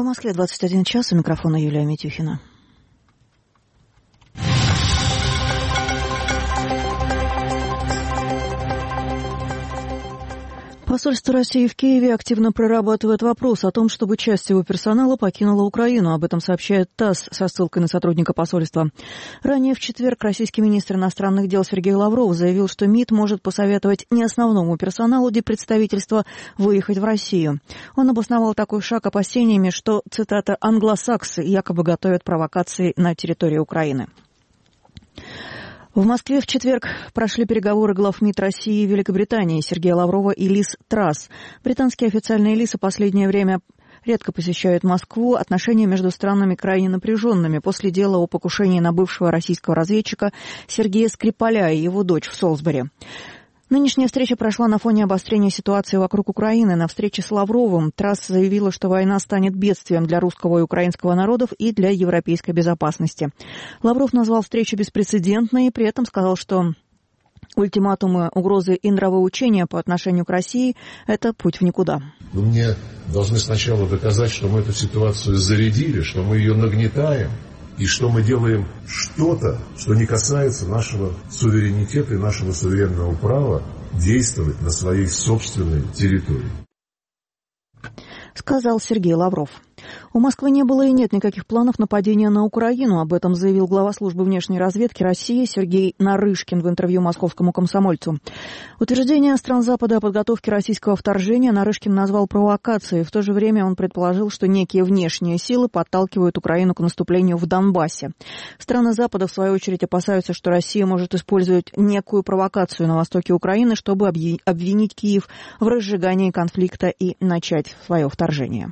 Москве 21 час. У микрофона Юлия Митюхина. Посольство России в Киеве активно прорабатывает вопрос о том, чтобы часть его персонала покинула Украину. Об этом сообщает ТАСС со ссылкой на сотрудника посольства. Ранее в четверг российский министр иностранных дел Сергей Лавров заявил, что МИД может посоветовать не основному персоналу диппредставительства выехать в Россию. Он обосновал такой шаг опасениями, что, цитата, «англосаксы якобы готовят провокации на территории Украины». В Москве в четверг прошли переговоры глав МИД России и Великобритании Сергея Лаврова и Лиз Трасс. Британские официальные лица в последнее время редко посещают Москву. Отношения между странами крайне напряженными после дела о покушении на бывшего российского разведчика Сергея Скрипаля и его дочь в Солсбери. Нынешняя встреча прошла на фоне обострения ситуации вокруг Украины. На встрече с Лавровым Трасс заявила, что война станет бедствием для русского и украинского народов и для европейской безопасности. Лавров назвал встречу беспрецедентной и при этом сказал, что ультиматумы, угрозы и нравоучения по отношению к России – это путь в никуда. Вы мне должны сначала доказать, что мы эту ситуацию зарядили, что мы ее нагнетаем, и что мы делаем что-то, что не касается нашего суверенитета и нашего суверенного права действовать на своей собственной территории. Сказал Сергей Лавров. У Москвы не было и нет никаких планов нападения на Украину. Об этом заявил глава службы внешней разведки России Сергей Нарышкин в интервью московскому «Комсомольцу». Утверждение стран Запада о подготовке российского вторжения Нарышкин назвал провокацией. В то же время он предположил, что некие внешние силы подталкивают Украину к наступлению в Донбассе. Страны Запада, в свою очередь, опасаются, что Россия может использовать некую провокацию на востоке Украины, чтобы обвинить Киев в разжигании конфликта и начать свое вторжение.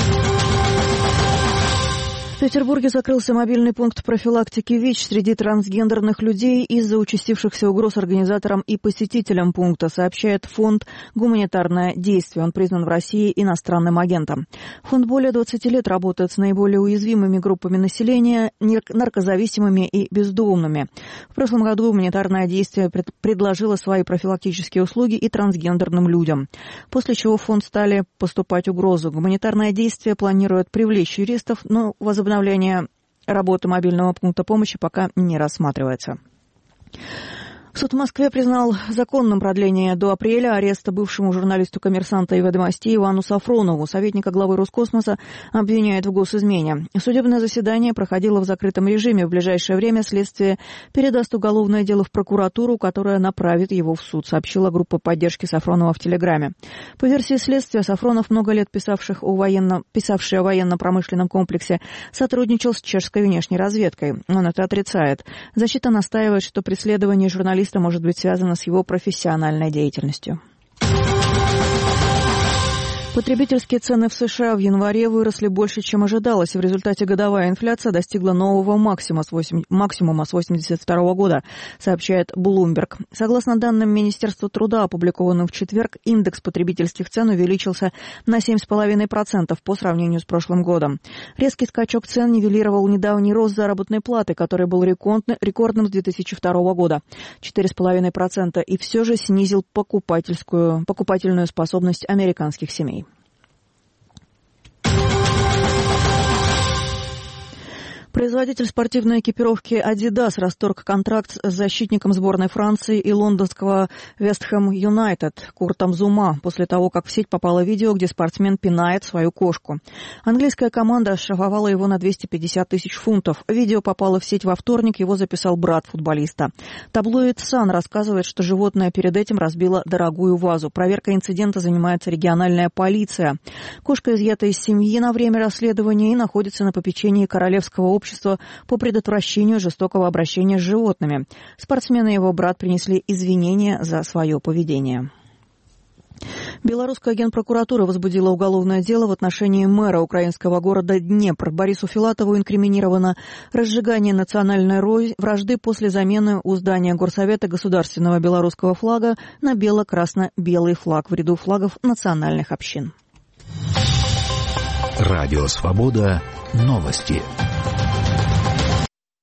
В Петербурге закрылся мобильный пункт профилактики ВИЧ среди трансгендерных людей из-за участившихся угроз организаторам и посетителям пункта, сообщает фонд «Гуманитарное действие». Он признан в России иностранным агентом. Фонд более 20 лет работает с наиболее уязвимыми группами населения, наркозависимыми и бездомными. В прошлом году «Гуманитарное действие» предложило свои профилактические услуги и трансгендерным людям, после чего в фонд стали поступать угрозы. «Гуманитарное действие» планирует привлечь юристов, но возобновление работы мобильного пункта помощи пока не рассматривается. Суд в Москве признал законным продление до апреля ареста бывшему журналисту «Коммерсанта» и «Ведомостей» Ивану Сафронову. Советника главы Роскосмоса обвиняют в госизмене. Судебное заседание проходило в закрытом режиме. В ближайшее время следствие передаст уголовное дело в прокуратуру, которая направит его в суд, сообщила группа поддержки Сафронова в Телеграме. По версии следствия, Сафронов, много лет писавший о военно-промышленном комплексе, сотрудничал с чешской внешней разведкой. Он это отрицает. Защита настаивает, что преследование журналиста может быть связано с его профессиональной деятельностью. Потребительские цены в США в январе выросли больше, чем ожидалось. В результате годовая инфляция достигла нового максимума с 1982 года, сообщает Bloomberg. Согласно данным Министерства труда, опубликованным в четверг, индекс потребительских цен увеличился на 7,5% по сравнению с прошлым годом. Резкий скачок цен нивелировал недавний рост заработной платы, который был рекордным с 2002 года – 4,5%, и все же снизил покупательную способность американских семей. Производитель спортивной экипировки Adidas расторг контракт с защитником сборной Франции и лондонского West Ham United Куртом Зума после того, как в сеть попало видео, где спортсмен пинает свою кошку. Английская команда оштрафовала его на 250 тысяч фунтов. Видео попало в сеть во вторник, его записал брат футболиста. Таблоид Sun рассказывает, что животное перед этим разбило дорогую вазу. Проверкой инцидента занимается региональная полиция. Кошка изъята из семьи на время расследования и находится на попечении Королевского общества по предотвращению жестокого обращения с животными. Спортсмен и его брат принесли извинения за свое поведение. Белорусская генпрокуратура возбудила уголовное дело в отношении мэра украинского города Днепр. Борису Филатову инкриминировано разжигание национальной вражды после замены у здания Горсовета государственного белорусского флага на бело-красно-белый флаг в ряду флагов национальных общин. Радио «Свобода». Новости.